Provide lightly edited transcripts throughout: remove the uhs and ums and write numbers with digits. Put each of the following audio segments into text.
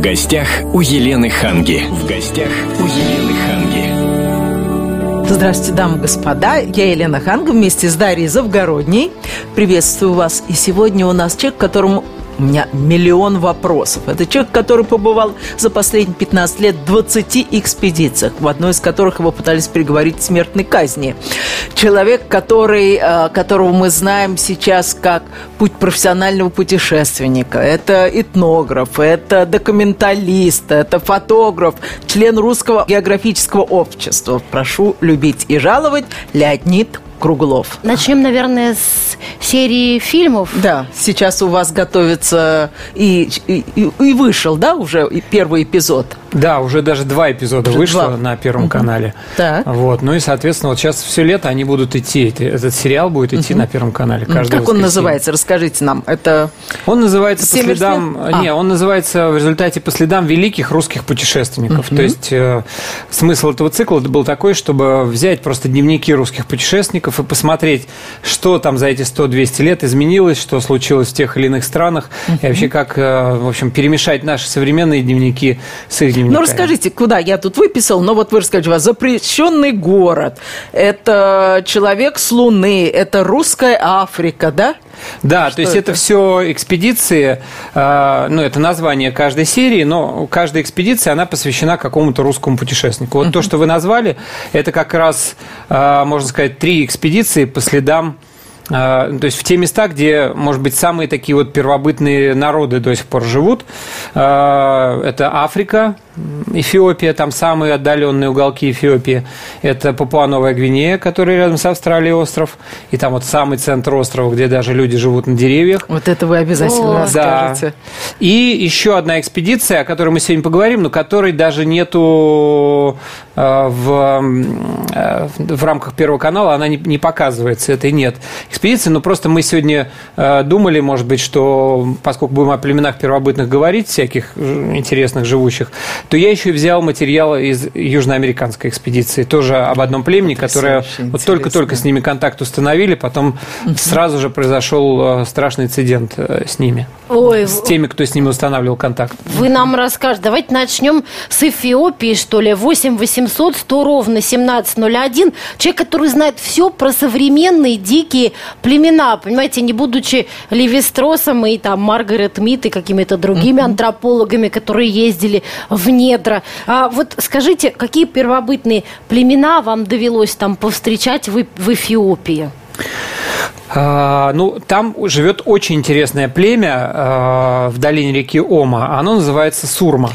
гостях у Елены Ханги. В гостях у Елены Ханги. Здравствуйте, дамы и господа. Я Елена Ханга вместе с Дарьей Завгородней. Приветствую вас. И сегодня у нас человек, которому у меня миллион вопросов. Это человек, который побывал за последние 15 лет в 20 экспедициях, в одной из которых его пытались приговорить к смертной казни. Человек, которого мы знаем сейчас как путь профессионального путешественника. Это этнограф, это документалист, это фотограф, член Русского географического общества. Прошу любить и жаловать, Леонид Круглов. Начнем, наверное, с серии фильмов. Да, сейчас у вас готовится и вышел, да, уже первый эпизод? Да, уже даже 2 эпизода вышло на Первом канале. Так. Вот, ну и, соответственно, вот сейчас все лето они будут идти. Этот сериал будет идти на Первом канале. Как он называется? Расскажите нам. Это он называется по следам. Он называется в результате по следам великих русских путешественников. То есть смысл этого цикла был такой, чтобы взять просто дневники русских путешественников и посмотреть, что там за эти 100-200 лет изменилось, что случилось в тех или иных странах, и вообще как, в общем, перемешать наши современные дневники с их дневниками. Ну, расскажите, куда? Я тут выписал, но вот вы расскажите, запрещенный город, это человек с Луны, это русская Африка, да? Да, то есть это все экспедиции, это название каждой серии, но каждая экспедиция, она посвящена какому-то русскому путешественнику. Вот то, что вы назвали, это как раз, можно сказать, 3 экспедиции по следам, то есть в те места, где, может быть, самые такие вот первобытные народы до сих пор живут. Это Африка, Эфиопия, там самые отдаленные уголки Эфиопии. Это Папуа-Новая Гвинея, который рядом с Австралией остров. И там вот самый центр острова, где даже люди живут на деревьях. Вот это вы обязательно расскажете. И еще одна экспедиция, о которой мы сегодня поговорим, но которой даже нету в рамках Первого канала, она не показывается, этой нет экспедиции. Но просто мы сегодня думали, может быть, что поскольку будем о племенах первобытных говорить, всяких интересных, живущих, то я еще и взял материал из южноамериканской экспедиции, тоже об одном племени, которое вот только-только с ними контакт установили, потом сразу же произошел страшный инцидент с ними, с теми, кто с ними устанавливал контакт. Вы нам расскажете. Давайте начнем с Эфиопии, что ли. 8 800 100 ровно 1701. Человек, который знает все про современные дикие племена, понимаете, не будучи Левистросом и там Маргарет Мид и какими-то другими антропологами, которые ездили в недра. Вот скажите, какие первобытные племена вам довелось там повстречать в Эфиопии? Там живет очень интересное племя в долине реки Ома. Оно называется Сурма.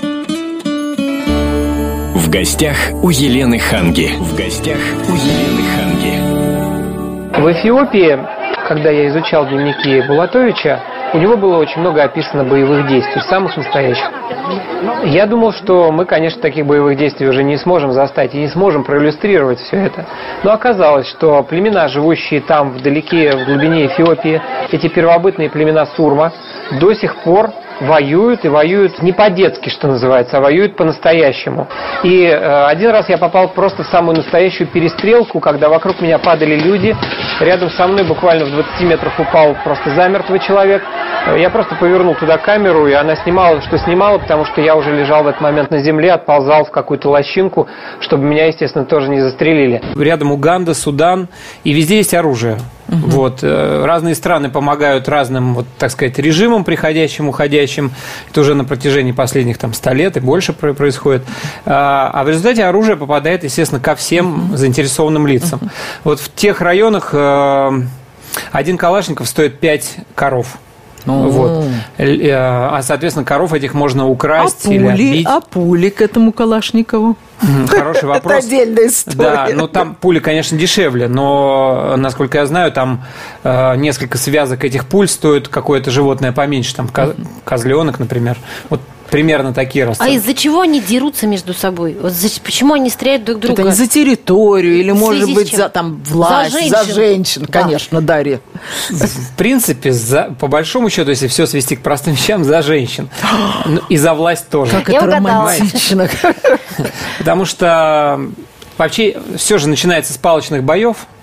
В гостях у Елены Ханги. В гостях у Елены Ханги. В Эфиопии, когда я изучал дневники Булатовича, у него было очень много описано боевых действий, самых настоящих. Я думал, что мы, конечно, таких боевых действий уже не сможем застать и не сможем проиллюстрировать все это. Но оказалось, что племена, живущие там вдалеке, в глубине Эфиопии, эти первобытные племена Сурма, до сих пор воюют, и воюют не по-детски, что называется, а воюют по-настоящему. И один раз я попал просто в самую настоящую перестрелку, когда вокруг меня падали люди, рядом со мной буквально в 20 метрах упал просто замертвый человек. Я просто повернул туда камеру, и она снимала, что снимала, потому что я уже лежал в этот момент на земле, отползал в какую-то лощинку, чтобы меня, естественно, тоже не застрелили. Рядом Уганда, Судан, и везде есть оружие. Вот. Разные страны помогают разным, вот, так сказать, режимам, приходящим, уходящим. Это уже на протяжении последних 100 лет и больше происходит. А в результате оружие попадает, естественно, ко всем заинтересованным лицам. Вот в тех районах один калашников стоит 5ь коров. Вот. Соответственно, коров этих можно украсть или отбить. А пули к этому Калашникову? Хороший вопрос. Это отдельная история. Да, там пули, конечно, дешевле, но, насколько я знаю, там несколько связок этих пуль стоит какое-то животное поменьше, там козленок, например. Вот примерно такие расценки. А из-за чего они дерутся между собой? Почему они стреляют друг друга? Это не за территорию или, может быть, за власть, за женщин, конечно, да. Дарья. В принципе, по большому счету, если все свести к простым вещам, за женщин. И за власть тоже. Как это романтично. Потому что вообще все же начинается с палочных боев.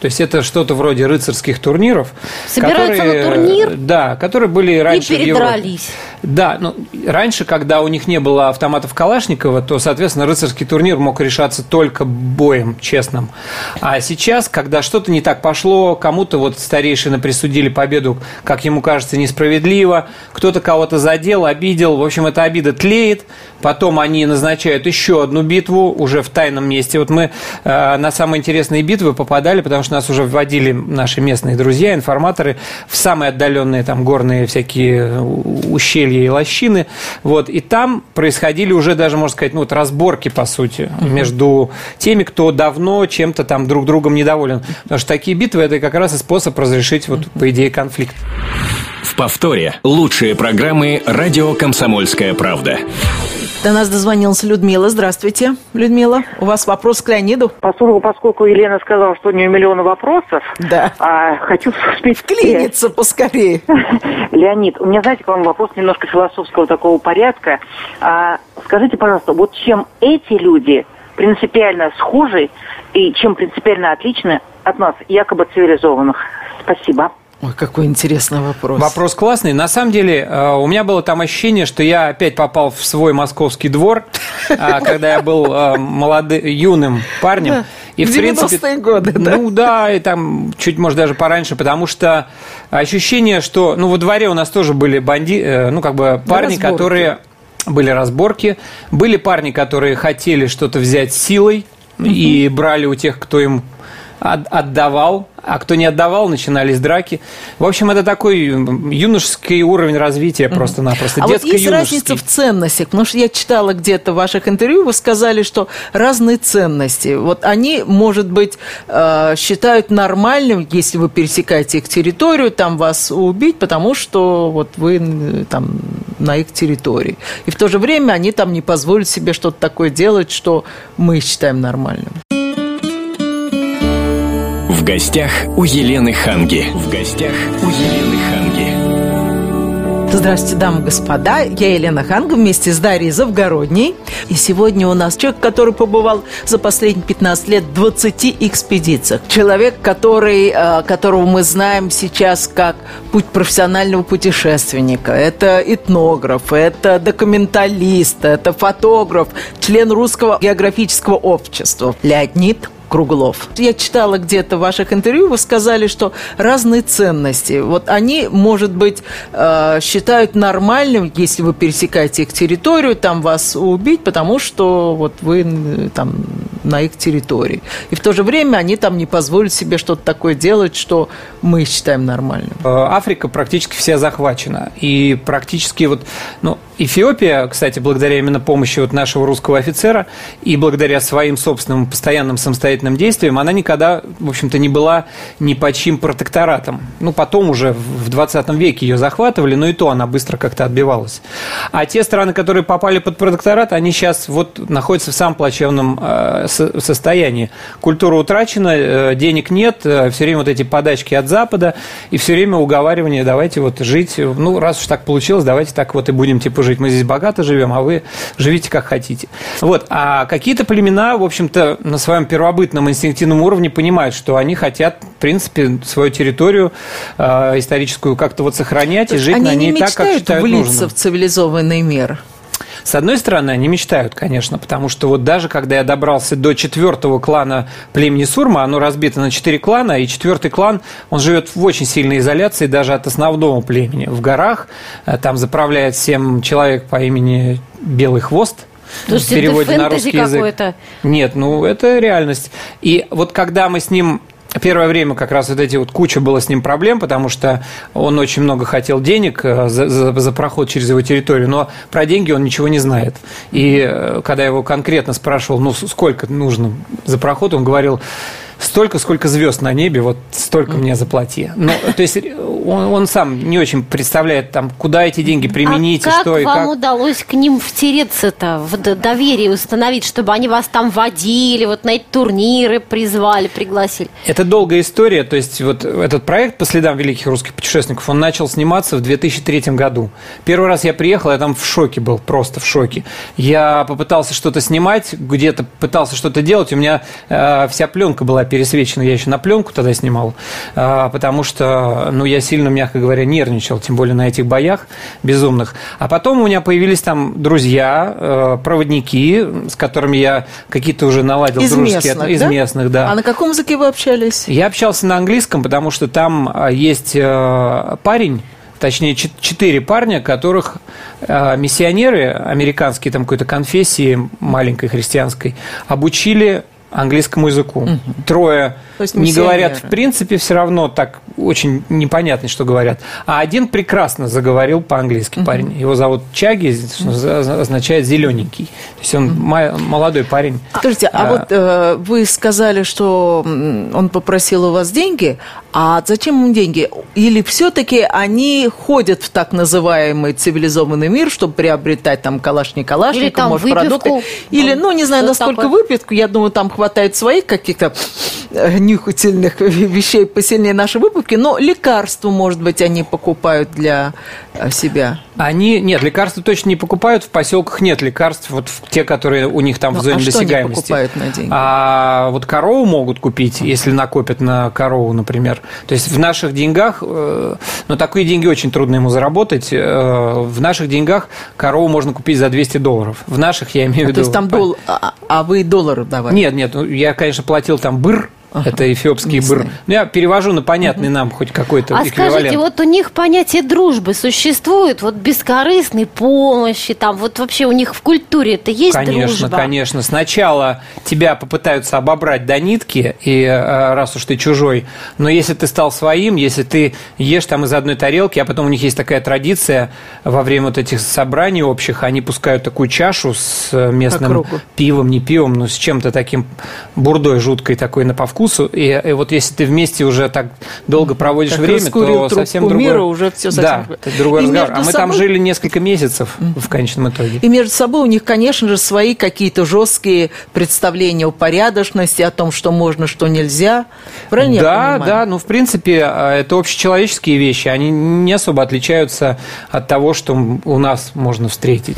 То есть это что-то вроде рыцарских турниров. Собираются на турнир. Да, которые были раньше и передрались. Да, ну, раньше, когда у них не было автоматов Калашникова, то, соответственно, рыцарский турнир мог решаться только боем честным. А сейчас, когда что-то не так пошло, кому-то вот старейшины присудили победу, как ему кажется, несправедливо, кто-то кого-то задел, обидел, в общем, эта обида тлеет, потом они назначают еще одну битву уже в тайном месте. Вот мы на самые интересные битвы попадали, потому что нас уже вводили наши местные друзья, информаторы, в самые отдаленные там горные всякие ущелья и лощины, вот, и там происходили уже даже, можно сказать, ну, вот разборки, по сути, между теми, кто давно чем-то там друг другом недоволен, потому что такие битвы – это как раз и способ разрешить, вот, по идее, конфликт. В повторе лучшие программы «Радио Комсомольская правда». До нас дозвонилась Людмила. Здравствуйте, Людмила. У вас вопрос к Леониду? Поскольку Елена сказала, что у нее миллион вопросов, да. Хочу успеть вклиниться поскорее. Леонид, у меня, знаете, к вам вопрос немножко философского такого порядка. Скажите, пожалуйста, вот чем эти люди принципиально схожи и чем принципиально отличны от нас, якобы цивилизованных? Спасибо. Ой, какой интересный вопрос. Вопрос классный. На самом деле, у меня было там ощущение, что я опять попал в свой московский двор, когда я был юным парнем. И, в 90-е годы, да? Ну да, и там чуть, может, даже пораньше, потому что ощущение, что, ну, во дворе у нас тоже были парни, которые... Были разборки, были парни, которые хотели что-то взять силой и брали у тех, кто им отдавал, а кто не отдавал, начинались драки. В общем, это такой юношеский уровень развития просто-напросто, детско-юношеский. Вот есть разница в ценностях, потому что я читала где-то в ваших интервью, вы сказали, что разные ценности. Вот они, может быть, считают нормальным, если вы пересекаете их территорию, там вас убить, потому что вот вы там на их территории. И в то же время они там не позволят себе что-то такое делать, что мы считаем нормальным. В гостях у Елены Ханги. В гостях у Елены Ханги. Здравствуйте, дамы и господа. Я Елена Ханга вместе с Дарьей Завгородней. И сегодня у нас человек, который побывал за последние 15 лет в 20 экспедициях. Человек, которого мы знаем сейчас как путь профессионального путешественника. Это этнограф, это документалист, это фотограф, член Русского географического общества. Леонид Круглов. Я читала где-то в ваших интервью, вы сказали, что разные ценности. Вот они, может быть, считают нормальным, если вы пересекаете их территорию, там вас убить, потому что вот вы там на их территории. И в то же время они там не позволят себе что-то такое делать, что мы считаем нормальным. Африка практически вся захвачена. И практически Эфиопия, кстати, благодаря именно помощи нашего русского офицера и благодаря своим собственным постоянным самостоятельным действиям, она никогда, в общем-то, не была ни под чьим протекторатом. Потом уже в 20 веке ее захватывали, но и то она быстро как-то отбивалась. А те страны, которые попали под протекторат, они сейчас находятся в самом плачевном состоянии. Культура утрачена, денег нет, все время эти подачки от Запада и все время уговаривание, давайте жить, раз уж так получилось, давайте так и будем жить. Мы здесь богато живем, а вы живите как хотите. А какие-то племена, в общем-то, на своем первобытном инстинктивном уровне понимают, что они хотят, в принципе, свою территорию историческую как-то сохранять и жить на ней так, как считают нужным. Они не мечтают влиться в цивилизованный мир? С одной стороны, они мечтают, конечно, потому что даже когда я добрался до 4-го клана племени Сурма, оно разбито на 4 клана, и 4-й клан, он живет в очень сильной изоляции даже от основного племени. В горах, там заправляет всем человек по имени Белый Хвост. В переводе на русский язык. Какое-то? Нет, это реальность. И когда мы с ним... Первое время как раз куча было с ним проблем, потому что он очень много хотел денег за проход через его территорию, но про деньги он ничего не знает. И когда я его конкретно спрашивал, сколько нужно за проход, он говорил: столько, сколько звезд на небе, столько мне заплати. То есть он сам не очень представляет, там, куда эти деньги применить, и что и как. Как вам удалось к ним втереться-то, в доверие установить, чтобы они вас там водили, вот на эти турниры призвали, пригласили? Это долгая история, то есть вот этот проект «По следам великих русских путешественников», он начал сниматься в 2003 году. Первый раз я приехал, я там в шоке был, просто в шоке. Я попытался что-то снимать, где-то пытался что-то делать, у меня вся пленка была пересвечена, я еще на пленку тогда снимал, потому что, я сильно, мягко говоря, нервничал, тем более на этих боях безумных. А потом у меня появились там друзья, проводники, с которыми я какие-то уже наладил дружеские отношения. Из местных, да. А на каком языке вы общались? Я общался на английском, потому что там есть парень, точнее, 4 парня, которых миссионеры американские, там какой-то конфессии маленькой христианской, обучили английскому языку. Трое не говорят в принципе, все равно так очень непонятно, что говорят. А один прекрасно заговорил по-английски парень. Его зовут Чаги, означает зелененький. То есть он молодой парень. Скажите, вот вы сказали, что он попросил у вас деньги, а зачем ему деньги? Или все-таки они ходят в так называемый цивилизованный мир, чтобы приобретать там калашников, может, продукты? Или, не знаю, насколько выпивку, я думаю, там хватает своих каких-то нюхательных вещей посильнее нашей выпивки, но лекарства, может быть, они покупают для себя. Нет, лекарства точно не покупают, в поселках нет лекарств, вот те, которые у них там в зоне досягаемости. Что они покупают на деньги? А вот корову могут купить, если накопят на корову, например. То есть в наших деньгах, такие деньги очень трудно ему заработать, в наших деньгах корову можно купить за $200. В наших, я имею в виду... То есть там а вы доллары давали? Нет, я, конечно, платил там быр. Это эфиопский быр. Я перевожу на понятный нам хоть какой-то эквивалент. Скажите, вот у них понятие дружбы существует, вот бескорыстной помощи, там вот вообще у них в культуре это есть дружба? Конечно. Сначала тебя попытаются обобрать до нитки, и раз уж ты чужой, но если ты стал своим, если ты ешь там из одной тарелки, а потом у них есть такая традиция, во время вот этих собраний общих, они пускают такую чашу с местным пивом, не пивом, но с чем-то таким бурдой жуткой такой на повкус. И вот если ты вместе уже так долго проводишь время, то совсем другой... мира уже все совсем... Да, это другой разговор. А мы там жили несколько месяцев в конечном итоге. И между собой у них, конечно же, свои какие-то жесткие представления о порядочности, о том, что можно, что нельзя. Правильно я понимаю? Да, в принципе, это общечеловеческие вещи. Они не особо отличаются от того, что у нас можно встретить.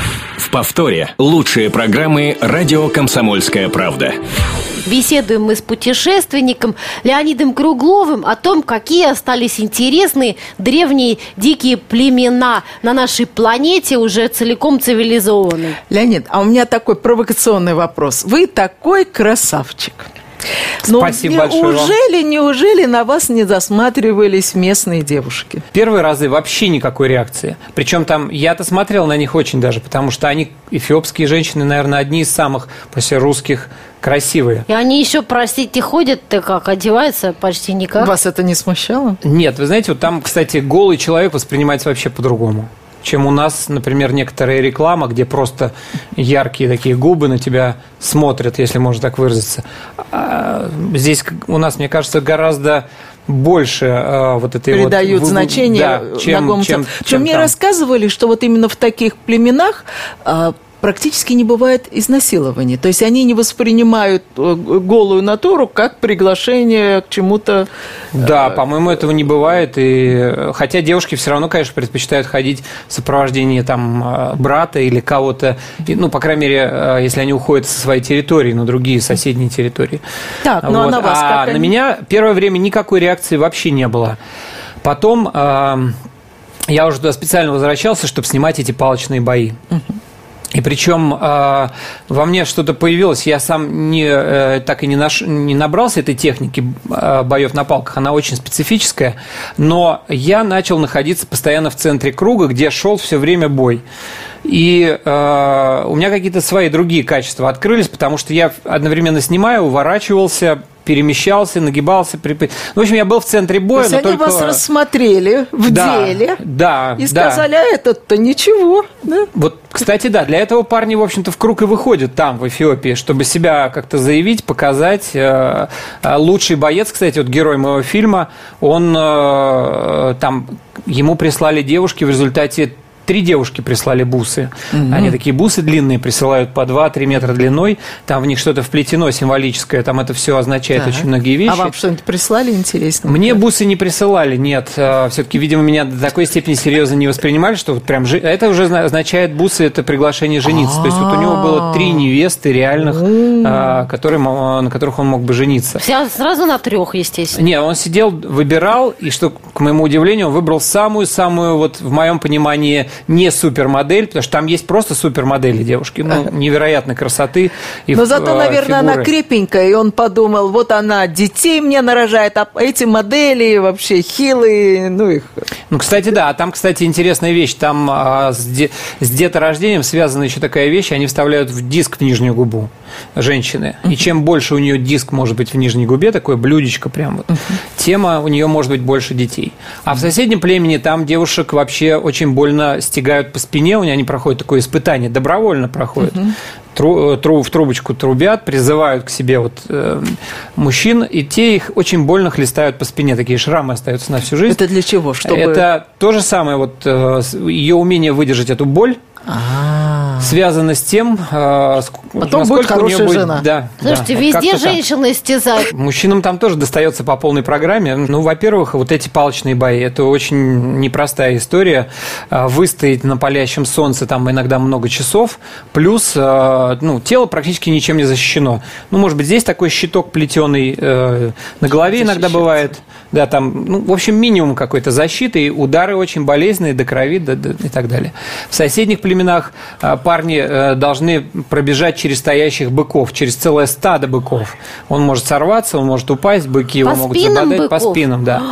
В повторе лучшие программы «Радио Комсомольская правда». Беседуем мы с путешественником Леонидом Кругловым о том, какие остались интересные древние дикие племена на нашей планете, уже целиком цивилизованной. Леонид, а у меня такой провокационный вопрос. Вы такой красавчик. Спасибо большое вам. Неужели на вас не засматривались местные девушки? Первые разы вообще никакой реакции. Причем там я-то смотрел на них очень даже, потому что они, эфиопские женщины, наверное, одни из самых после русских красивые. И они еще, простите, ходят-то как, одеваются почти никак. Вас это не смущало? Нет, вы знаете, вот там, кстати, голый человек воспринимается вообще по-другому, чем у нас, например, некоторая реклама, где просто яркие такие губы на тебя смотрят, если можно так выразиться. Здесь у нас, мне кажется, гораздо больше вот этой придают значение чем мне рассказывали, что вот именно в таких племенах практически не бывает изнасилований. То есть они не воспринимают голую натуру как приглашение к чему-то. Да, по-моему, этого не бывает. И... Хотя девушки все равно, конечно, предпочитают ходить в сопровождении там брата или кого-то, по крайней мере, если они уходят со своей территории на другие соседние территории. Так, ну а на вас как на меня первое время никакой реакции вообще не было. Потом я уже туда специально возвращался, чтобы снимать эти палочные бои. И причем во мне что-то появилось, я сам так и не набрался этой техники боев на палках, она очень специфическая, но я начал находиться постоянно в центре круга, где шел все время бой. И у меня какие-то свои другие качества открылись, потому что я одновременно снимаю, уворачивался, перемещался, нагибался. В общем, я был в центре боя. То есть они вас рассмотрели в деле и сказали, а этот-то ничего. Да? Вот, кстати, да, для этого парни, в общем-то, в круг и выходят там, в Эфиопии, чтобы себя как-то заявить, показать. Лучший боец, кстати, вот герой моего фильма, он там, ему прислали девушки в результате. 3 девушки прислали бусы. Они такие бусы длинные присылают по 2-3 метра длиной. Там в них что-то вплетено символическое. Там это все означает очень многие вещи. А вам что-нибудь прислали интересно? Мне бусы не присылали, нет. Все-таки, видимо, меня до такой степени серьезно не воспринимали, что вот прям это уже означает бусы, это приглашение жениться. То есть вот у него было 3 невесты реальных, на которых он мог бы жениться. Сразу на 3, естественно. Не, он сидел, выбирал, и что, к моему удивлению, он выбрал самую-самую, вот в моем понимании, не супермодель, потому что там есть просто супермодели девушки, невероятной красоты. Но зато, наверное, она крепенькая, и он подумал, вот она детей мне нарожает, а эти модели вообще хилые, их... Кстати, да, там, кстати, интересная вещь, там с деторождением связана еще такая вещь, они вставляют в диск в нижнюю губу женщины, и чем больше у нее диск может быть в нижней губе, такое блюдечко прям вот, тем у нее может быть больше детей. А в соседнем племени там девушек вообще очень больно стягают по спине, у них они проходят такое испытание, добровольно проходят. В трубочку трубят, призывают к себе мужчин, и те их очень больно хлестают по спине, такие шрамы остаются на всю жизнь. Это для чего? Это то же самое, ее умение выдержать эту боль связано с тем, потом будет хорошая жена. Да, слушайте, везде женщины истязают. Мужчинам там тоже достается по полной программе. Во-первых, вот эти палочные бои, это очень непростая история. Выстоять на палящем солнце там иногда много часов, плюс тело практически ничем не защищено. Может быть, здесь такой щиток плетеный на голове иногда бывает. Да, там, в общем, минимум какой-то защиты, и удары очень болезненные, до крови, и так далее. В соседних племенах парни должны пробежать через стоящих быков, через целое стадо быков. Он может сорваться, он может упасть, быки его могут забодать по спинам, да.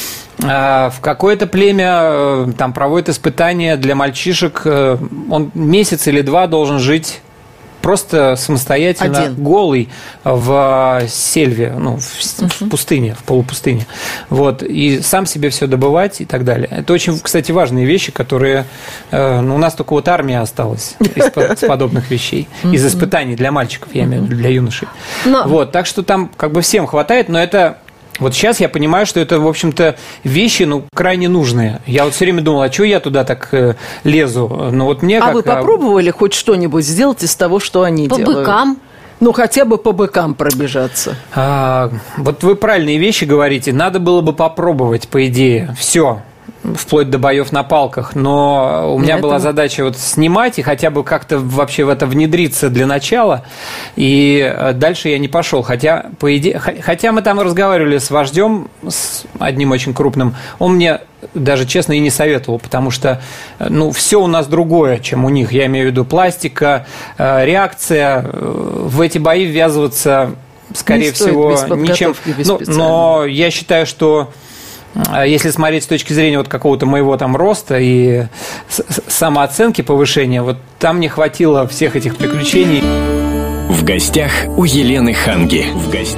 В какое-то племя там проводят испытания для мальчишек, он месяц или 2 должен жить просто самостоятельно голый в сельве, в пустыне, в полупустыне. И сам себе все добывать и так далее. Это очень, кстати, важные вещи, которые у нас только армия осталась из подобных вещей, из испытаний для мальчиков, я имею в виду, для юношей. Так что там всем хватает, но это... Вот сейчас я понимаю, что это, в общем-то, вещи, крайне нужные. Я все время думал, а что я туда так лезу? Вы попробовали хоть что-нибудь сделать из того, что они делают? По быкам? Хотя бы по быкам пробежаться. Вы правильные вещи говорите. Надо было бы попробовать, по идее, все. Вплоть до боев на палках, но у меня была задача снимать и хотя бы как-то вообще в это внедриться для начала, и дальше я не пошел, хотя, по идее, хотя мы там разговаривали с вождем, с одним очень крупным, он мне даже честно и не советовал, потому что, все у нас другое, чем у них, я имею в виду пластика, реакция, в эти бои ввязываться, скорее всего, ничем, но я считаю, что если смотреть с точки зрения какого-то моего роста и самооценки, повышения, там не хватило всех этих приключений. В гостях у Елены Ханги.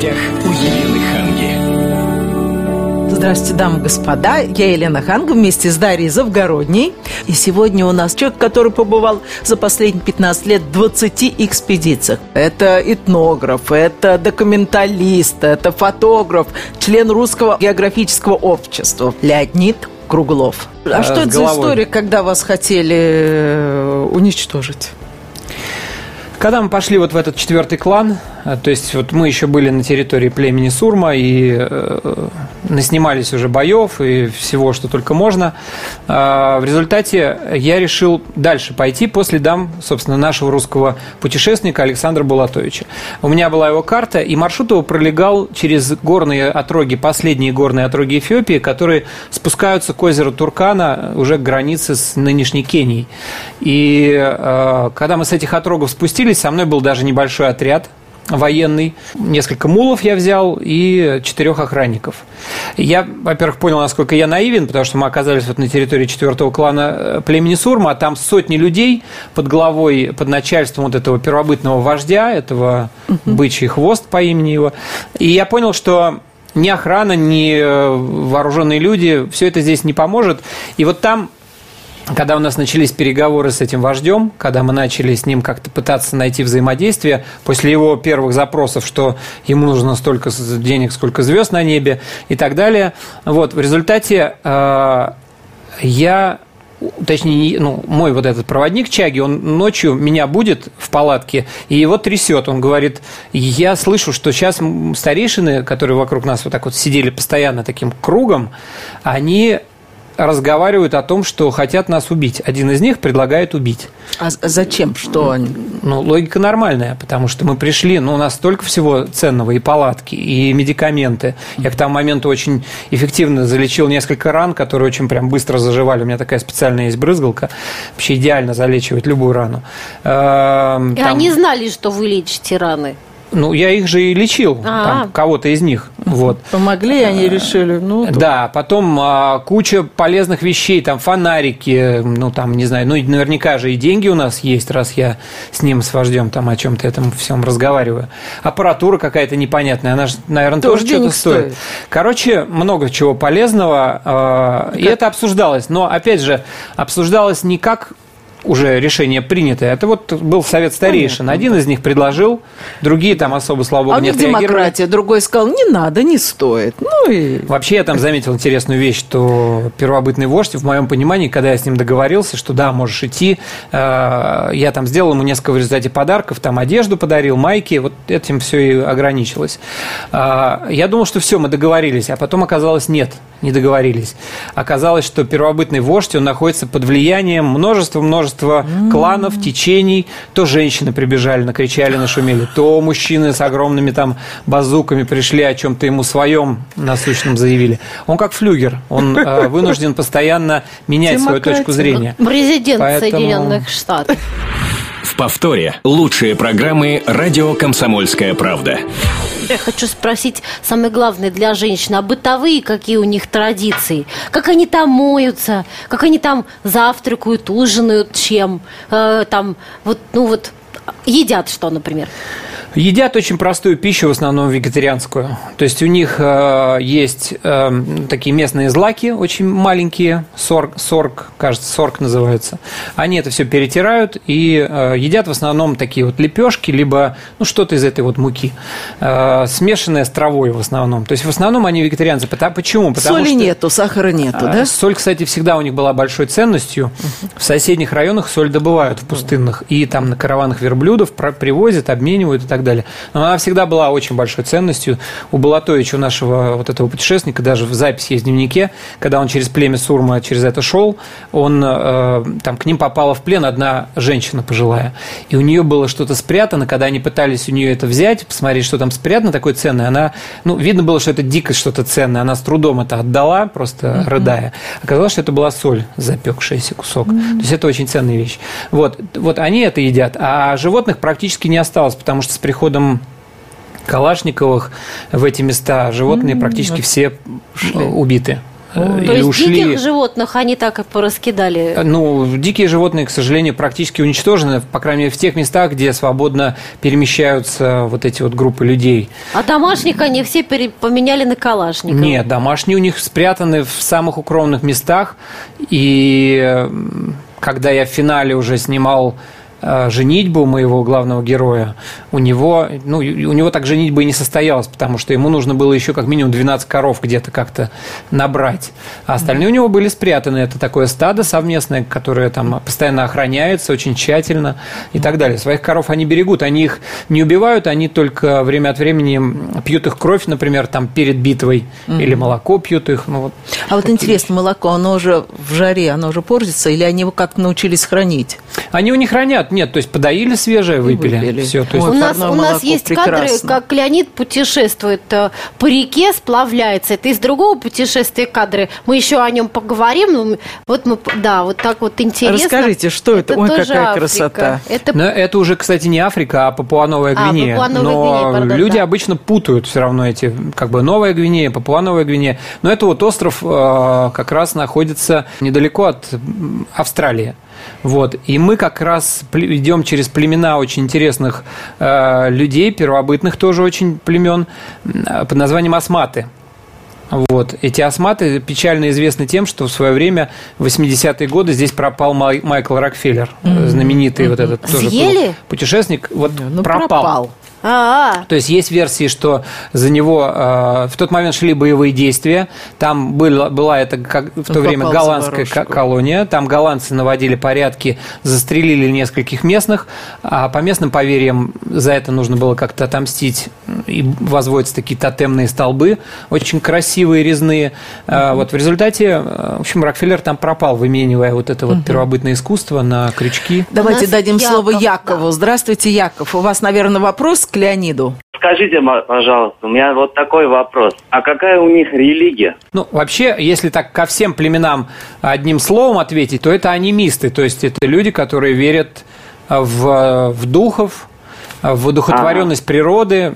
Здравствуйте, дамы и господа. Я Елена Ханга вместе с Дарьей Завгородней. И сегодня у нас человек, который побывал за последние 15 лет в 20 экспедициях. Это этнограф, это документалист, это фотограф, член Русского географического общества Леонид Круглов. А что это за история, когда вас хотели уничтожить? Когда мы пошли в этот 4-й клан, то есть мы еще были на территории племени Сурма и наснимались уже боев и всего, что только можно, в результате я решил дальше пойти по следам, собственно, нашего русского путешественника Александра Булатовича. У меня была его карта, и маршрут его пролегал через горные отроги, последние горные отроги Эфиопии, которые спускаются к озеру Туркана, уже к границе с нынешней Кенией. И когда мы с этих отрогов спустились, со мной был даже небольшой отряд военный. Несколько мулов я взял и 4 охранников. Я, во-первых, понял, насколько я наивен, потому что мы оказались вот на территории 4-го клана племени Сурма, а там сотни людей под главой, под начальством вот этого первобытного вождя, этого бычий хвост по имени его. И я понял, что ни охрана, ни вооруженные люди, все это здесь не поможет. И вот там, когда у нас начались переговоры с этим вождем, когда мы начали с ним как-то пытаться найти взаимодействие, после его первых запросов, что ему нужно столько денег, сколько звезд на небе и так далее, вот, в результате мой вот этот проводник Чаги, он ночью меня будет в палатке, и его трясет. Он говорит, я слышу, что сейчас старейшины, которые вокруг нас вот так вот сидели постоянно таким кругом, они разговаривают о том, что хотят нас убить. Один из них предлагает убить. А зачем? Что они? Логика нормальная, потому что мы пришли, у нас столько всего ценного, и палатки, и медикаменты. Я к тому моменту очень эффективно залечил несколько ран, которые очень прям быстро заживали. У меня такая специальная есть брызгалка, вообще идеально залечивает любую рану. И они знали, что вы лечите раны? Я их же и лечил, там, кого-то из них. Вот. Помогли, они решили. Да, потом куча полезных вещей, там фонарики, не знаю, наверняка же и деньги у нас есть, раз я с ним, с вождем, там о чем-то этом всем разговариваю. Аппаратура какая-то непонятная, она же, наверное, тоже что-то стоит. Короче, много чего полезного, и это обсуждалось. Но, опять же, обсуждалось не как уже решение принятое. Это вот был совет старейшин. Понятно. Один из них предложил, другие там особо, слава богу, не отреагировали. Демократия, другой сказал, не надо, не стоит. Вообще я там заметил интересную вещь, что первобытный вождь, в моем понимании, когда я с ним договорился, что да, можешь идти, я там сделал ему несколько в результате подарков, там одежду подарил, майки, вот этим все и ограничилось. Я думал, что все, мы договорились, а потом оказалось нет, не договорились. Оказалось, что первобытный вождь, он находится под влиянием множества кланов, течений. То женщины прибежали, накричали, нашумели, то мужчины с огромными там базуками пришли, о чем-то ему своем насущном заявили. Он как флюгер, он вынужден постоянно менять свою точку зрения. Президент Соединенных Штатов. В повторе лучшие программы «Радио Комсомольская правда». Я хочу спросить, самое главное для женщин, а бытовые какие у них традиции? Как они там моются? Как они там завтракают, ужинают, чем? Едят что, например? Едят очень простую пищу, в основном вегетарианскую. То есть у них есть такие местные злаки, очень маленькие, сорг, кажется, сорг называется. Они это все перетирают и едят в основном такие вот лепешки, либо что-то из этой вот муки, смешанное с травой в основном. То есть в основном они вегетарианцы. Почему? Потому соли нету, сахара нету, да? Соль, кстати, всегда у них была большой ценностью. В соседних районах соль добывают в пустынных. И там на караванах верблюдов привозят, обменивают и так далее. Но она всегда была очень большой ценностью. У Булатовича, у нашего вот этого путешественника, даже в записи есть в дневнике, когда он через племя Сурма через это шел, он там к ним попала в плен одна женщина пожилая. И у нее было что-то спрятано, когда они пытались у нее это взять, посмотреть, что там спрятано такое ценное, она, видно было, что это дико что-то ценное, она с трудом это отдала, просто рыдая. Оказалось, что это была соль, запекшаяся кусок. То есть это очень ценная вещь. Вот они это едят, а животных практически не осталось, потому что с приходом Калашниковых в эти места животные практически все убиты. То есть ушли. Диких животных они так и пораскидали? Дикие животные, к сожалению, практически уничтожены, по крайней мере, в тех местах, где свободно перемещаются вот эти вот группы людей. А домашних они все поменяли на калашников? Нет, домашние у них спрятаны в самых укромных местах. И когда я в финале уже снимал женитьбу моего главного героя, у него так женитьба и не состоялась, потому что ему нужно было еще как минимум 12 коров где-то как-то набрать. А остальные у него были спрятаны. Это такое стадо совместное, которое там постоянно охраняется очень тщательно и так далее. Своих коров они берегут, они их не убивают, они только время от времени пьют их кровь, например, там перед битвой, или молоко пьют их. А вот интересно, молоко, оно уже в жаре, оно уже портится, или они его как-то научились хранить? Они его не хранят. Нет, то есть подоили свежее, выпили. Все, то есть... Ой, У нас есть кадры, как Леонид путешествует по реке, сплавляется. Это из другого путешествия кадры. Мы еще о нем поговорим. Вот мы, да, вот так вот интересно. Расскажите, что это? Ой, какая красота. Но это уже, кстати, не Африка, а Папуа-Новая Гвинея. Но люди обычно путают все равно эти, как бы, Новая Гвинея, Папуа-Новая Гвинея. Но это вот остров как раз находится недалеко от Австралии. Вот. И мы как раз идем через племена очень интересных людей, первобытных тоже очень племен, под названием осматы. Вот. Эти осматы печально известны тем, что в свое время, в 80-е годы, здесь пропал Майкл Рокфеллер, знаменитый вот этот тоже путешественник. Вот пропал. То есть есть версии, что за него в тот момент шли боевые действия. Там была это в то время голландская колония. Там голландцы наводили порядки, застрелили нескольких местных. А по местным поверьям за это нужно было как-то отомстить. И возводятся такие тотемные столбы, очень красивые, резные. Вот в результате, в общем, Рокфеллер там пропал, выменивая вот это вот первобытное искусство на крючки. Давайте дадим слово Якову. Да. Здравствуйте, Яков. У вас, наверное, вопрос к Леониду. Скажите, пожалуйста, у меня вот такой вопрос. А какая у них религия? Ну, вообще, если так ко всем племенам одним словом ответить, то это анимисты. То есть это люди, которые верят в духов, в одухотворенность природы.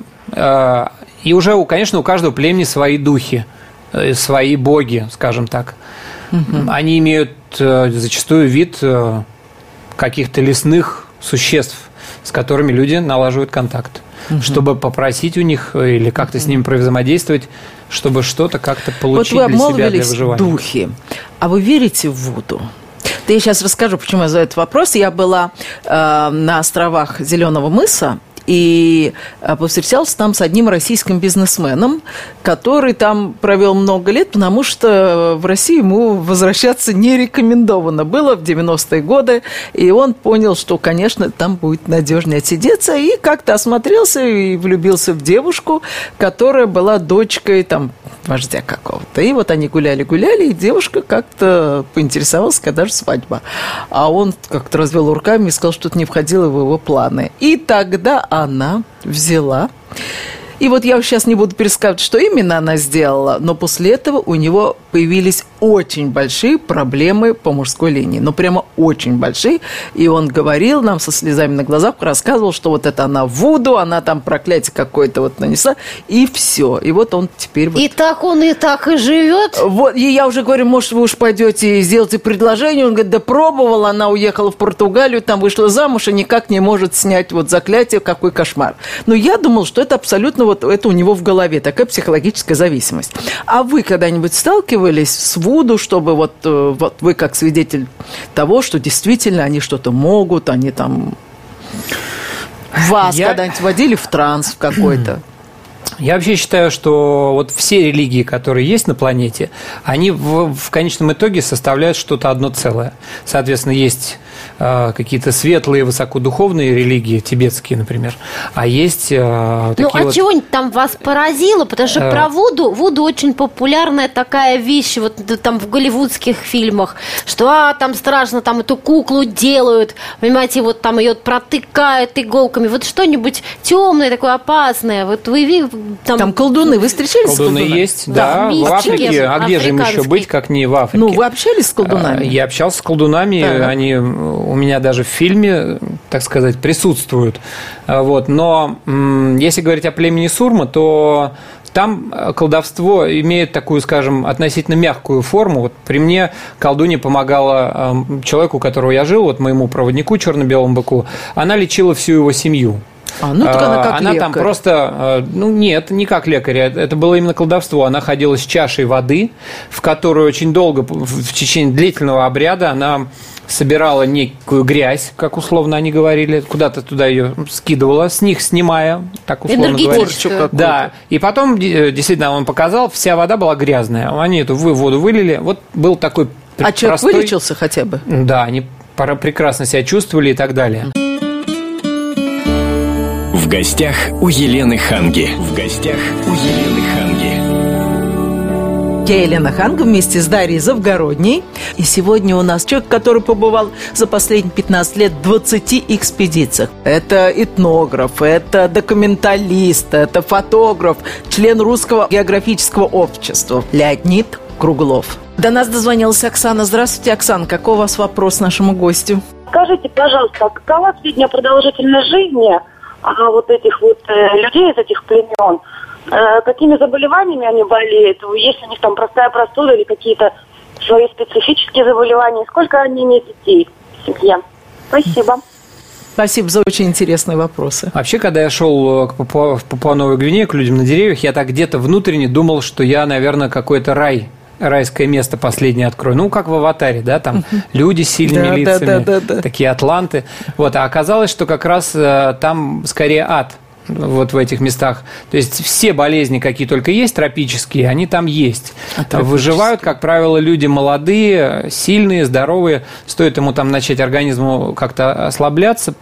И уже, конечно, у каждого племени свои духи, свои боги, скажем так. Они имеют зачастую вид каких-то лесных существ, с которыми люди налаживают контакт, чтобы попросить у них или как-то с ними взаимодействовать, чтобы что-то как-то получить для себя, для выживания. Духи. А вы верите в Вуду? Да я сейчас расскажу, почему я задаю этот вопрос. Я была на островах Зеленого мыса, и повстречался там с одним российским бизнесменом, который там провел много лет, потому что в Россию ему возвращаться не рекомендовано было в 90-е годы, и он понял, что, конечно, там будет надежнее отсидеться, и как-то осмотрелся и влюбился в девушку, которая была дочкой там вождя какого-то. И вот они гуляли, и девушка как-то поинтересовалась, когда же свадьба. А он как-то развел руками и сказал, что это не входило в его планы. И тогда она взяла. И вот я сейчас не буду пересказывать, что именно она сделала, но после этого у него появились очень большие проблемы по мужской линии. Ну, прямо очень большие. И он говорил нам со слезами на глазах, рассказывал, что вот это она Вуду, она там проклятие какое-то вот нанесла, и все. И вот он теперь... Вот... И так он и так и живет? Вот, и я уже говорю, может, вы уж пойдете и сделаете предложение. Он говорит, да пробовала, она уехала в Португалию, там вышла замуж и никак не может снять вот заклятие, какой кошмар. Но я думал, что это абсолютно вот это у него в голове, такая психологическая зависимость. А вы когда-нибудь сталкивались с Вуду, чтобы вот вы как свидетель того, что действительно они что-то могут, они там вас когда-нибудь вводили в транс какой-то? Я вообще считаю, что вот все религии, которые есть на планете, они в конечном итоге составляют что-то одно целое. Соответственно, есть какие-то светлые, высокодуховные религии, тибетские, например, а есть такие вот... чего-нибудь там вас поразило? Потому что про Вуду очень популярная такая вещь, вот там в голливудских фильмах, что там страшно, там эту куклу делают, понимаете, вот там ее протыкают иголками, вот что-нибудь темное, такое опасное, вот вы... Там колдуны, вы встречались с колдунами? Колдуны есть, да, в Африке. А где же им еще быть, как не в Африке? Ну, вы общались с колдунами? Я общался с колдунами, они у меня даже в фильме, так сказать, присутствуют. Вот. Но если говорить о племени Сурма, то там колдовство имеет такую, скажем, относительно мягкую форму. Вот при мне колдунья помогала человеку, у которого я жил, вот моему проводнику, черно-белому быку, она лечила всю его семью. Ну, так она как лекарь. Там просто... нет, не как лекарь. Это было именно колдовство. Она ходила с чашей воды, в которую очень долго, в течение длительного обряда, она собирала некую грязь, как условно они говорили, куда-то туда ее скидывала, с них снимая, так условно говоря. Да, и потом, действительно, он показал, вся вода была грязная. Они эту воду вылили. Вот был такой простой... А человек вылечился хотя бы? Да, они прекрасно себя чувствовали и так далее. В гостях у Елены Ханги. В гостях у Елены Ханги. Я Елена Ханга вместе с Дарьей Завгородней. И сегодня у нас человек, который побывал за последние 15 лет в 20 экспедициях. Это этнограф, это документалист, это фотограф, член Русского географического общества Леонид Круглов. До нас дозвонилась Оксана. Здравствуйте, Оксана. Какой у вас вопрос нашему гостю? Скажите, пожалуйста, какова средняя продолжительность жизни вот этих вот людей из этих племен? Какими заболеваниями они болеют? Есть у них там простая простуда или какие-то свои специфические заболевания? Сколько они имеют детей в семье? Спасибо. Спасибо за очень интересные вопросы. Вообще, когда я шел в Папуа-Новую Гвинею к людям на деревьях, я так где-то внутренне думал, что я, наверное, какой-то райское место последнее открою. Ну, как в «Аватаре», да, там люди с сильными лицами, такие атланты. Вот, а оказалось, что как раз там скорее ад. Вот в этих местах. То есть все болезни, какие только есть, тропические, они там есть. Выживают, как правило, люди молодые, сильные, здоровые. Стоит ему там начать организму как-то ослабляться,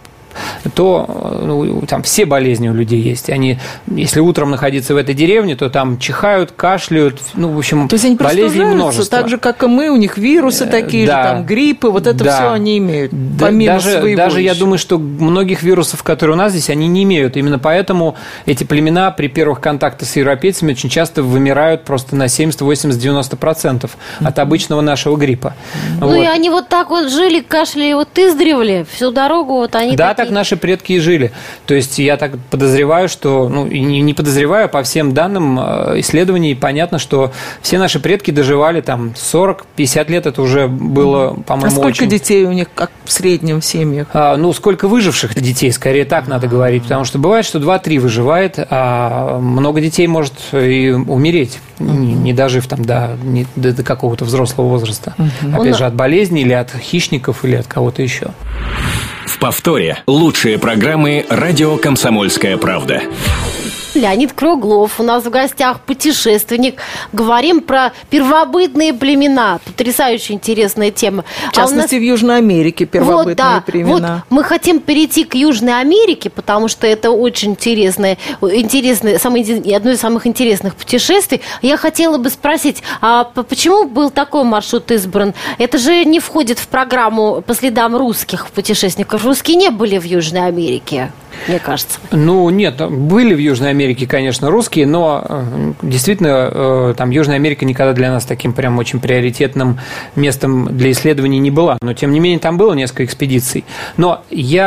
то там все болезни у людей есть. Они, если утром находиться в этой деревне, то там чихают, кашляют, в общем, то есть они болезней множество. Так же, как и мы, у них вирусы такие же, там гриппы, вот это все они имеют, помимо своего. Даже я думаю, что многих вирусов, которые у нас здесь, они не имеют. Именно поэтому эти племена при первых контактах с европейцами очень часто вымирают просто на 70, 80, 90% от обычного нашего гриппа. И они вот так вот жили, кашляли вот издревле всю дорогу, вот они так наши предки и жили. То есть я так подозреваю, что, и не подозреваю, по всем данным исследований понятно, что все наши предки доживали там 40-50 лет, это уже было, по-моему, очень... А сколько детей у них, как в среднем в семьях? Сколько выживших детей, скорее так надо говорить, потому что бывает, что 2-3 выживает, а много детей может и умереть, не дожив там до какого-то взрослого возраста. Опять же, от болезни или от хищников, или от кого-то еще. В повторе лучшие программы «Радио Комсомольская правда». Леонид Круглов у нас в гостях, путешественник. Говорим про первобытные племена. Потрясающе интересная тема. В частности, в Южной Америке первобытные племена. Вот мы хотим перейти к Южной Америке, потому что это очень интересное, одно из самых интересных путешествий. Я хотела бы спросить, а почему был такой маршрут избран? Это же не входит в программу по следам русских путешественников. Русские не были в Южной Америке, мне кажется. Нет, были в Южной Америке, конечно, русские, но действительно там Южная Америка никогда для нас таким прям очень приоритетным местом для исследований не была. Но, тем не менее, там было несколько экспедиций. Но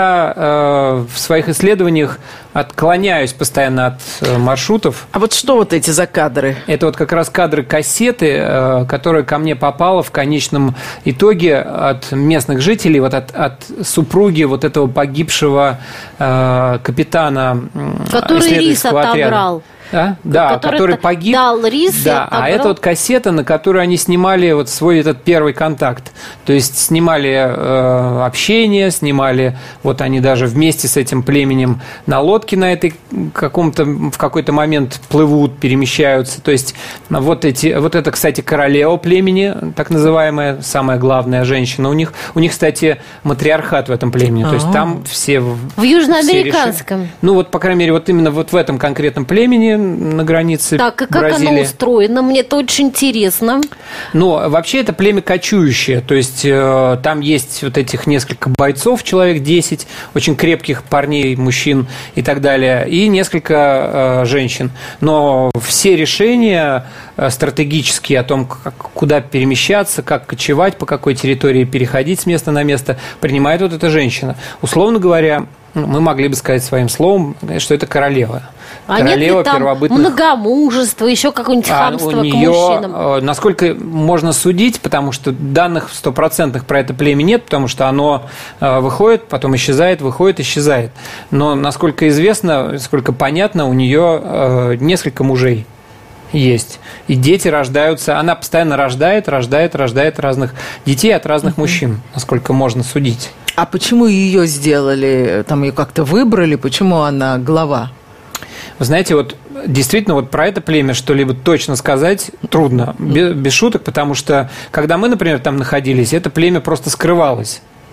я в своих исследованиях отклоняюсь постоянно от маршрутов. А вот что вот эти за кадры? Это вот как раз кадры кассеты, которая ко мне попала в конечном итоге от местных жителей, вот от супруги вот этого погибшего капитана исследовательского отряда. Который погиб. Дал рис. А это вот кассета, на которую они снимали вот свой этот первый контакт. То есть снимали общение, снимали, вот они даже вместе с этим племенем на лодке на этой в какой-то момент плывут, перемещаются. То есть вот это, кстати, королева племени, так называемая, самая главная женщина. У них, кстати, матриархат в этом племени. То есть там все... В южноамериканском. По крайней мере, вот именно вот в этом конкретном племени на границе так, и как Бразилии. Оно устроено? Мне это очень интересно. Вообще это племя кочующее. То есть там есть вот этих несколько бойцов, человек 10, очень крепких парней, мужчин и так далее, и несколько женщин. Но все решения стратегические о том, куда перемещаться, как кочевать, по какой территории переходить с места на место, принимает вот эта женщина. Условно говоря, мы могли бы сказать своим словом, что это королева. А королева нет ли там первобытных... многомужества, еще какое-нибудь хамство к мужчинам? Насколько можно судить, потому что данных 100% про это племя нет, потому что оно выходит, потом исчезает, выходит, исчезает. Но, насколько известно, насколько понятно, у нее несколько мужей есть. И дети рождаются, она постоянно рождает разных детей от разных мужчин, насколько можно судить. А почему ее сделали, там ее как-то выбрали, почему она глава? Вы знаете, вот действительно вот про это племя что-либо точно сказать трудно, без шуток, потому что когда мы, например, там находились, это племя просто скрывалось.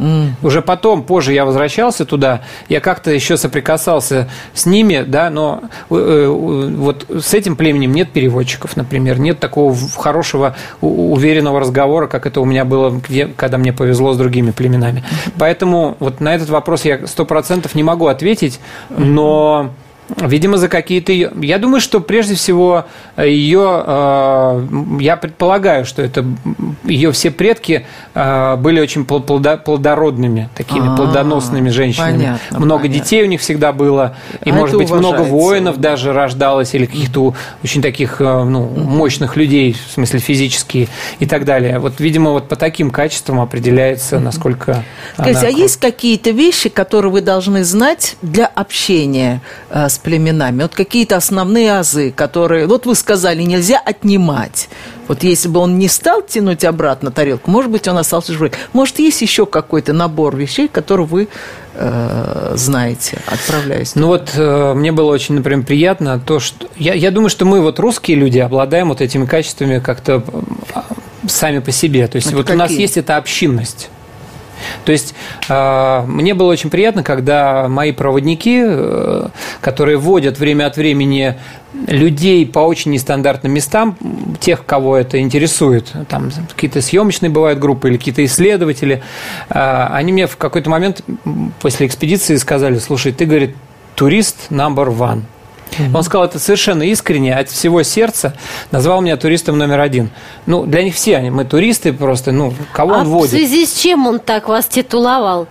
Уже потом, позже я возвращался туда, я как-то еще соприкасался с ними, да, но вот с этим племенем нет переводчиков, например, нет такого хорошего, уверенного разговора, как это у меня было, когда мне повезло с другими племенами. Поэтому вот на этот вопрос я 100% не могу ответить, но... Видимо, за какие-то... Я думаю, что прежде всего ее... Я предполагаю, что это ее все предки были очень плодородными, такими плодоносными женщинами. Понятно, много детей у них всегда было. И, может быть, много воинов даже рождалось, или каких-то очень таких мощных людей, в смысле физические и так далее. Вот, видимо, вот по таким качествам определяется, насколько... Скажите, а есть какие-то вещи, которые вы должны знать для общения с племенами? Вот какие-то основные азы, которые... Вот вы сказали, нельзя отнимать. Вот если бы он не стал тянуть обратно тарелку, может быть, он остался живой. Может, есть еще какой-то набор вещей, которые вы знаете, отправляясь? Ну вот мне было очень, например, приятно то, что... Я думаю, что мы, вот русские люди, обладаем вот этими качествами как-то сами по себе. То есть вот какие? У нас есть эта общинность. То есть мне было очень приятно, когда мои проводники, которые водят время от времени людей по очень нестандартным местам, тех, кого это интересует, там какие-то съемочные бывают группы или какие-то исследователи, они мне в какой-то момент после экспедиции сказали: слушай, ты, говорит, турист number one. Он сказал это совершенно искренне, от всего сердца, назвал меня туристом номер 1. Ну, для них все мы туристы просто, кого он водит. В связи с чем он так вас титуловал?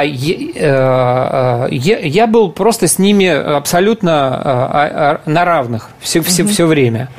Я был просто с ними абсолютно на равных все время.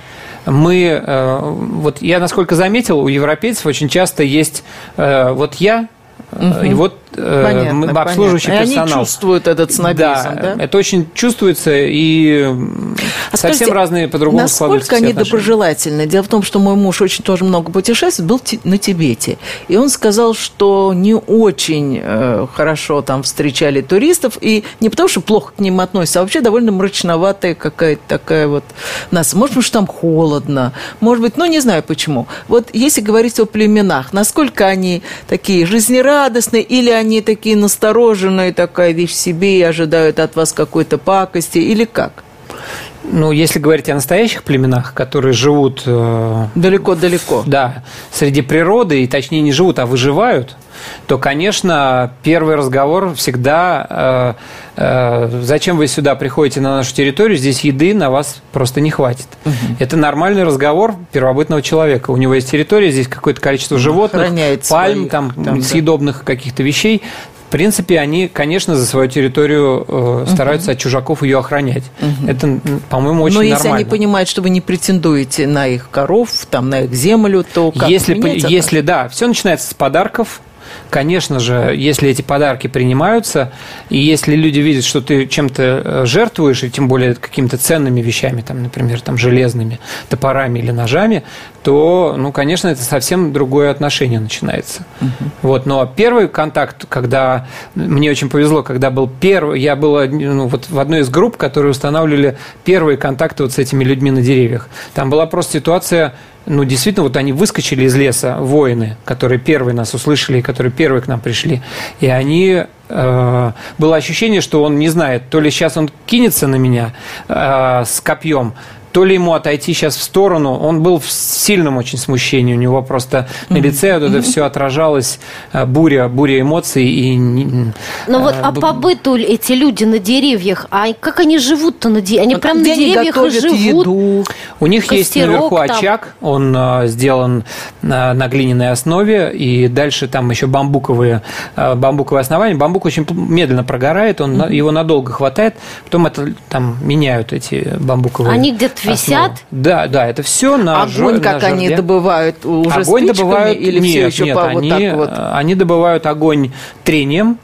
Вот я, насколько заметил, у европейцев очень часто есть вот я, и вот обслуживающий персонал. Они чувствуют этот снобизм, да? Это очень чувствуется, и совсем разные по-другому складываются все отношения. Насколько они доброжелательны? Дело в том, что мой муж очень тоже много путешествует, был на Тибете, и он сказал, что не очень хорошо там встречали туристов, и не потому, что плохо к ним относятся, а вообще довольно мрачноватая какая-то такая вот нас. Может быть, там холодно, может быть, не знаю почему. Вот если говорить о племенах, насколько они такие жизнерадостные, или они такие настороженные, такая вещь в себе, и ожидают от вас какой-то пакости, или как? Если говорить о настоящих племенах, которые живут... далеко-далеко. Да, среди природы, и точнее не живут, а выживают, то, конечно, первый разговор всегда... зачем вы сюда приходите на нашу территорию, здесь еды на вас просто не хватит. Это нормальный разговор первобытного человека. У него есть территория, здесь какое-то количество животных, пальм, съедобных каких-то вещей. В принципе, они, конечно, за свою территорию стараются от чужаков ее охранять. Это, по-моему, очень нормально. Но если они понимают, что вы не претендуете на их коров, на их землю, то как если да, все начинается с подарков. Конечно же, если эти подарки принимаются, и если люди видят, что ты чем-то жертвуешь, и тем более какими-то ценными вещами, например, железными топорами или ножами, то, конечно, это совсем другое отношение начинается. Но первый контакт, когда мне очень повезло, когда был первый, я был в одной из групп, которые устанавливали первые контакты с этими людьми на деревьях. Там была просто ситуация. Действительно, они выскочили из леса, воины, которые первые нас услышали, которые первые к нам пришли. И они... было ощущение, что он не знает, то ли сейчас он кинется на меня с копьем, то ли ему отойти сейчас в сторону. Он был в сильном очень смущении. У него просто на лице вот это все отражалось, буря эмоций. А по быту эти люди на деревьях, а как они живут-то на деревьях? Они прям на деревьях и живут? Еду. У них есть наверху очаг, он сделан на глиняной основе, и дальше там еще бамбуковые основания. Бамбук очень медленно прогорает, его надолго хватает, потом это меняют эти бамбуковые. Они где-то висят? Да, это все на огонь, как они добывают? Уже огонь спичками добывают, или все еще они добывают огонь трением,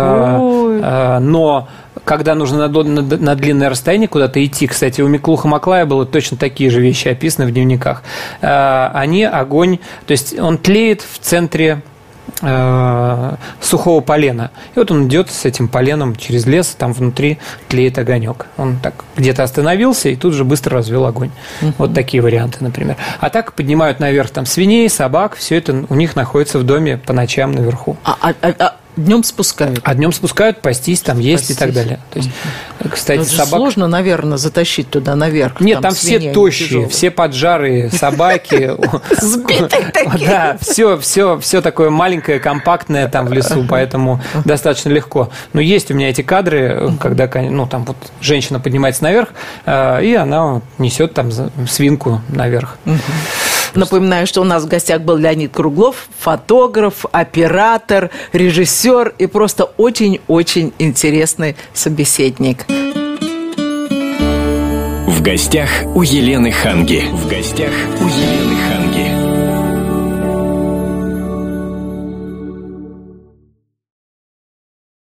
но когда нужно на длинное расстояние куда-то идти, кстати, у Миклуха Маклая было точно такие же вещи описаны в дневниках, огонь, то есть он тлеет в центре сухого полена. И вот он идет с этим поленом через лес, там внутри тлеет огонек. Он так где-то остановился и тут же быстро развел огонь. Вот такие варианты, например. А так поднимают наверх свиней, собак, все это у них находится в доме по ночам наверху. днем спускают. А днем спускают, пастись, там есть и так далее. То есть, кстати, это же сложно, наверное, затащить туда наверх. Нет, там все тощие, все поджарые, собаки. Сбитые такие. Да, все такое маленькое, компактное там в лесу, поэтому достаточно легко. Но есть у меня эти кадры, когда там вот женщина поднимается наверх, и она несет там свинку наверх. Напоминаю, что у нас в гостях был Леонид Круглов, фотограф, оператор, режиссер и просто очень-очень интересный собеседник. В гостях у Елены Ханги. В гостях у Елены